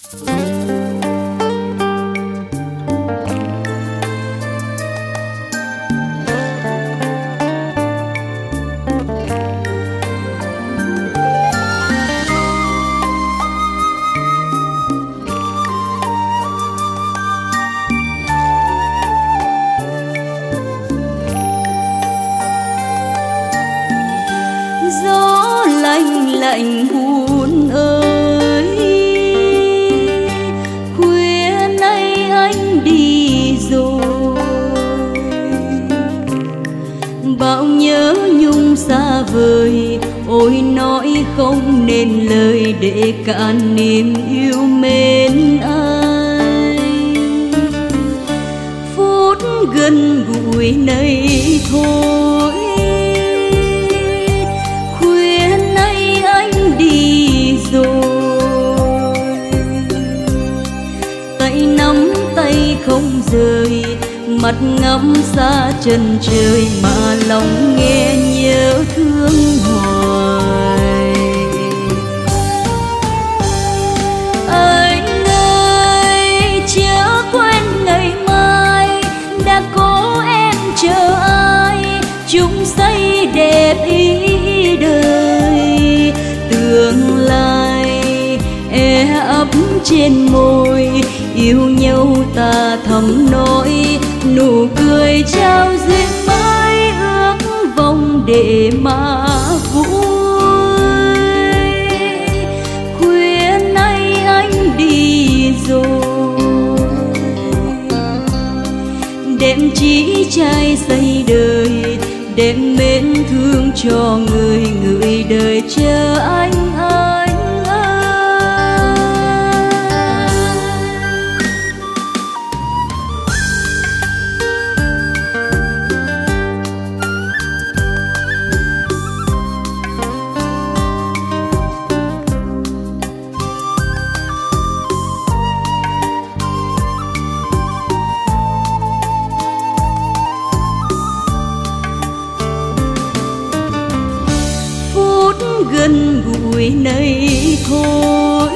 Gió lạnh lạnh buồn ơi, khuya nay anh đi rồi. Bao nhớ nhung xa vời, ôi nói không nên lời để cạn niềm yêu mến anh. Phút gần gũi này thôi, không rời, mắt ngắm xa chân trời mà lòng nghe nhớ thương hoài. Anh ơi chớ quên ngày mai, đã có em chờ ai, chung xây đẹp ý đời. Tương lai e ấp trên môi, yêu nhau ta thầm nói, nụ cười trao duyên mãi ước vọng để mà vui. Khuya nay anh đi rồi, đêm chỉ trai xây đời, đêm mến thương cho người người đời chờ anh. Gần gũi này thôi,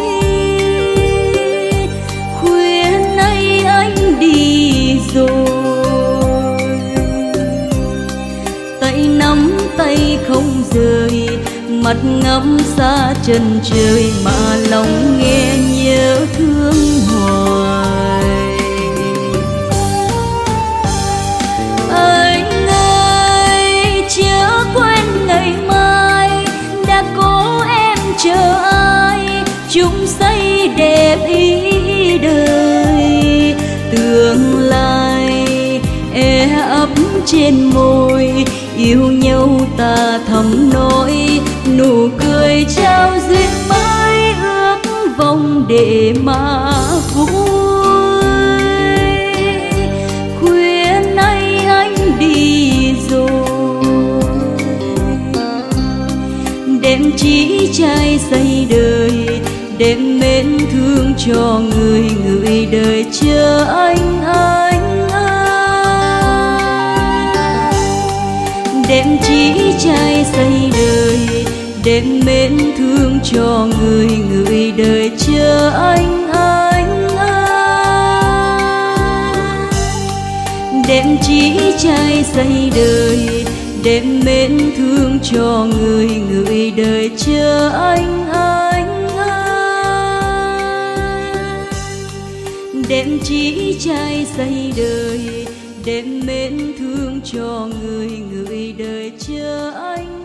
khuya nay anh đi rồi. Tay nắm tay không rời, mắt ngắm xa chân trời mà lòng nghe nhớ thương hoài. Anh ơi chớ quên ngày mai, đã có em chờ ai, chung xây đẹp ý đời. Tương lai e ấp trên môi, yêu nhau ta thầm nói, nụ cười trao duyên mãi ước vọng để mà vui. Khuya nay anh đi rồi, đêm chỉ trai xây đời, đêm mến thương cho người người đời chờ anh ơi. Đêm chỉ trai xây đời, đêm mến thương cho người người đời chờ anh ơi. Đêm chỉ trai xây đời, đêm mến thương cho người người đời chờ anh ơi. Đêm chỉ trai xây đời, đêm mến thương cho người người đời chờ anh.